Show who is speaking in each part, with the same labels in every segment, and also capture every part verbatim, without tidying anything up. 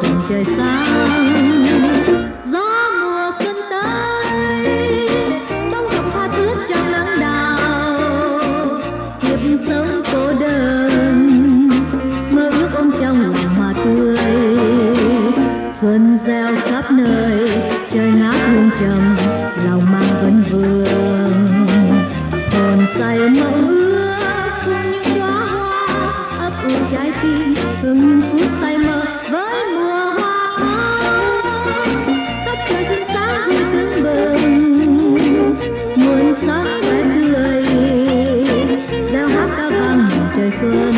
Speaker 1: cùng trời sáng. Gió mùa xuân tới bông hồng hoa thướt trong nắng đào, kiếp sống cô đơn mơ ước ôm trong lòng hoa tươi. Xuân gieo khắp nơi trời ngát hương trầm, lòng mang vấn vương hồn say mộng ước cùng những đóa hoa ấp ủ trái tim, hương những phút say mơ với mùa hoa ấm. Khắp trời xinh sáng vui tưng bừng, muôn sắc khoe tươi reo hát ca vang mừng trời xuân.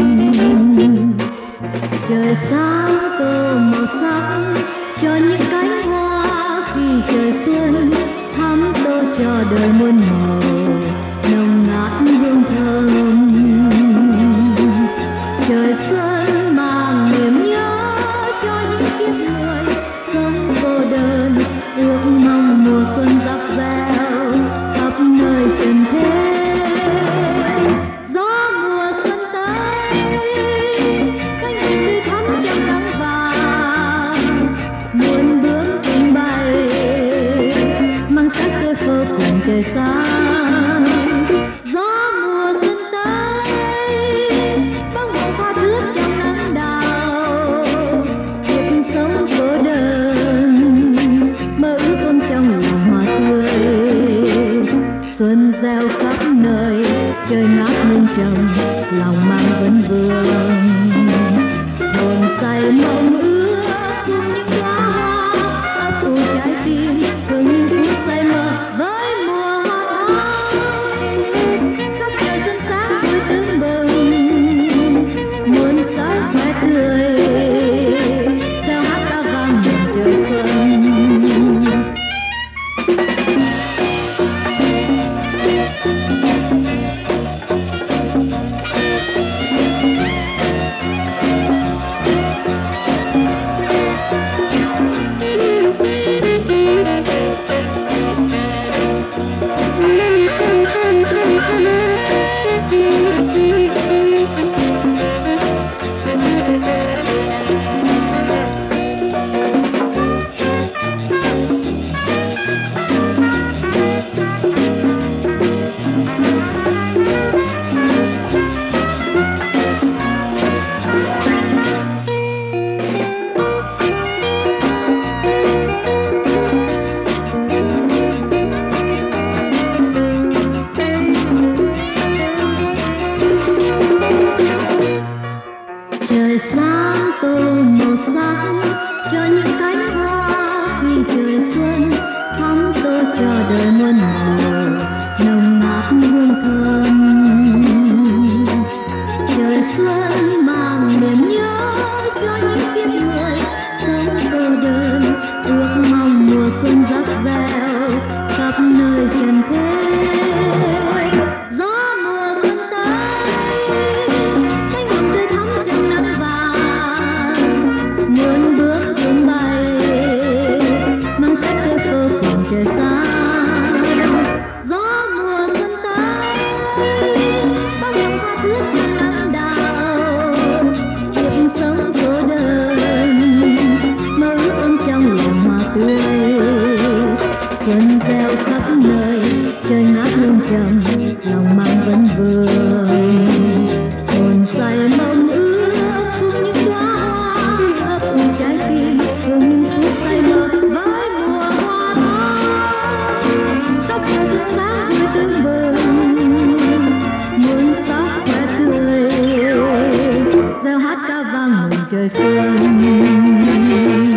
Speaker 1: Trời sáng tô màu sắc cho những cánh hoa khi trời xuân thắm tô cho đời muôn màu nồng nát hương thơm. Trời xuân mang niềm nhớ cho những kiếp người sống cô đơn, ước mong mùa xuân rạng rỡ khắp nơi trần thế. Gió mùa xuân tới cánh hồng tươi thắm trong nắng vàng, muôn bướm tung bay mang sắc tươi phơ cùng trời sáng. Gió mùa xuân tới bông hồng hoa thướt trong nắng đào, kiếp sống cô đơn mơ ước ôm trong lòng hoa tươi. Xuân gieo khắp nơi trời ngát hương trầm, lòng mang vấn vương hồn say mộng ước cùng những đóa hoa ấp ủ trái tim, hương những phút say mơ với mùa hoa thắm. Khắp trời xuân sáng vui tưng bừng, muôn sắc khoe tươi reo hát ca vang mừng trời xuân. Trời sáng tô màu sắc cho những cánh hoa khi trời xuân thắm tô cho đời muôn màu nồng nát hương thơm. Trời xuân mang niềm nhớ cho những kiếp người sống cô đơn, ước mong mùa xuân rạng rỡ khắp nơi trần thế. Gió mùa xuân tới cánh hồng tươi thắm trong nắng vàng, muôn bướm tung bay mang sắc tươi phơ cùng trời sáng. Gió mùa xuân tới bông hồng hoa thướt trong nắng đào, kiếp sống cô đơn mơ ước ôm trong lòng hoa tươi. Xuân gieo khắp nơi trời ngát hương trầm, lòng mang vấn vương hồn say mộng ước cùng những đóa hoa ấp ủ trái tim, hương những phút say mơ với mùa hoa thắm. Khắp trời xuân sáng vui tưng bừng, muôn sắc khoe tươi reo hát ca vang mừng trời xuân.